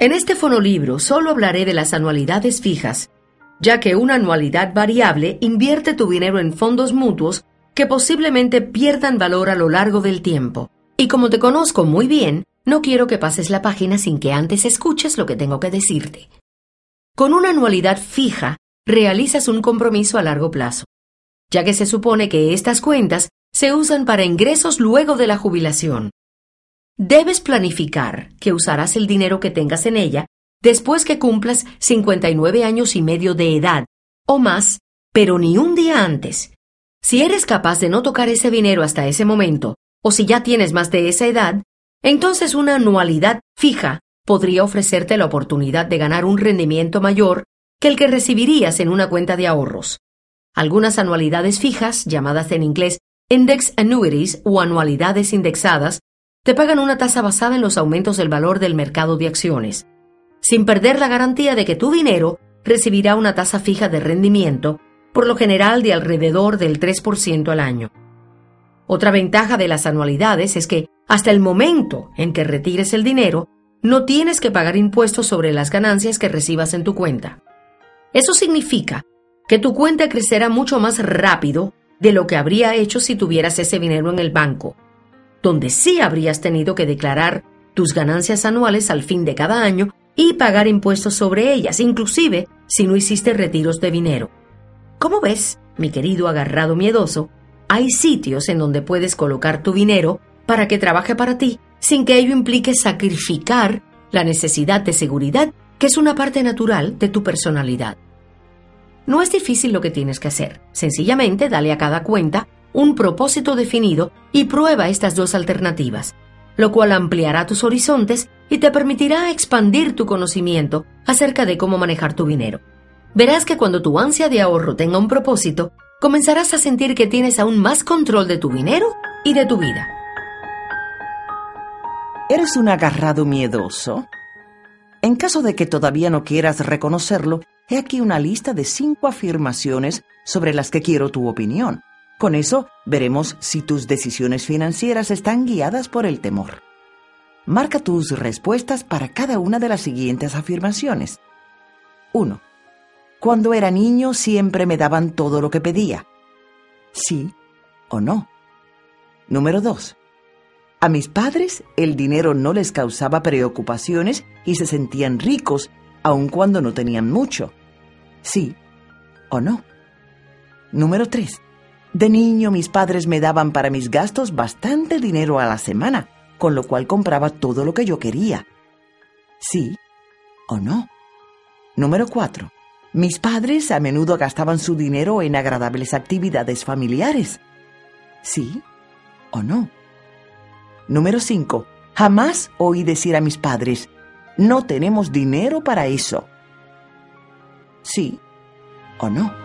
En este fonolibro solo hablaré de las anualidades fijas, ya que una anualidad variable invierte tu dinero en fondos mutuos que posiblemente pierdan valor a lo largo del tiempo. Y como te conozco muy bien, no quiero que pases la página sin que antes escuches lo que tengo que decirte. Con una anualidad fija, realizas un compromiso a largo plazo, ya que se supone que estas cuentas se usan para ingresos luego de la jubilación. Debes planificar que usarás el dinero que tengas en ella después que cumplas 59 años y medio de edad, o más, pero ni un día antes. Si eres capaz de no tocar ese dinero hasta ese momento, o si ya tienes más de esa edad, entonces una anualidad fija podría ofrecerte la oportunidad de ganar un rendimiento mayor que el que recibirías en una cuenta de ahorros. Algunas anualidades fijas, llamadas en inglés index annuities o anualidades indexadas, te pagan una tasa basada en los aumentos del valor del mercado de acciones, sin perder la garantía de que tu dinero recibirá una tasa fija de rendimiento, por lo general de alrededor del 3% al año. Otra ventaja de las anualidades es que, hasta el momento en que retires el dinero, no tienes que pagar impuestos sobre las ganancias que recibas en tu cuenta. Eso significa que tu cuenta crecerá mucho más rápido de lo que habría hecho si tuvieras ese dinero en el banco, donde sí habrías tenido que declarar tus ganancias anuales al fin de cada año y pagar impuestos sobre ellas, inclusive si no hiciste retiros de dinero. Como ves, mi querido agarrado miedoso, hay sitios en donde puedes colocar tu dinero para que trabaje para ti, sin que ello implique sacrificar la necesidad de seguridad, que es una parte natural de tu personalidad. No es difícil lo que tienes que hacer. Sencillamente dale a cada cuenta un propósito definido y prueba estas dos alternativas, lo cual ampliará tus horizontes y te permitirá expandir tu conocimiento acerca de cómo manejar tu dinero. Verás que cuando tu ansia de ahorro tenga un propósito, comenzarás a sentir que tienes aún más control de tu dinero y de tu vida. ¿Eres un agarrado miedoso? En caso de que todavía no quieras reconocerlo, he aquí una lista de 5 afirmaciones sobre las que quiero tu opinión. Con eso, veremos si tus decisiones financieras están guiadas por el temor. Marca tus respuestas para cada una de las siguientes afirmaciones. 1. Cuando era niño siempre me daban todo lo que pedía. ¿Sí o no? Número 2. A mis padres el dinero no les causaba preocupaciones y se sentían ricos, aun cuando no tenían mucho. ¿Sí o no? Número 3. De niño mis padres me daban para mis gastos bastante dinero a la semana, con lo cual compraba todo lo que yo quería. ¿Sí o no? Número 4. Mis padres a menudo gastaban su dinero en agradables actividades familiares. ¿Sí o no? Número 5. Jamás oí decir a mis padres, no tenemos dinero para eso. ¿Sí o no?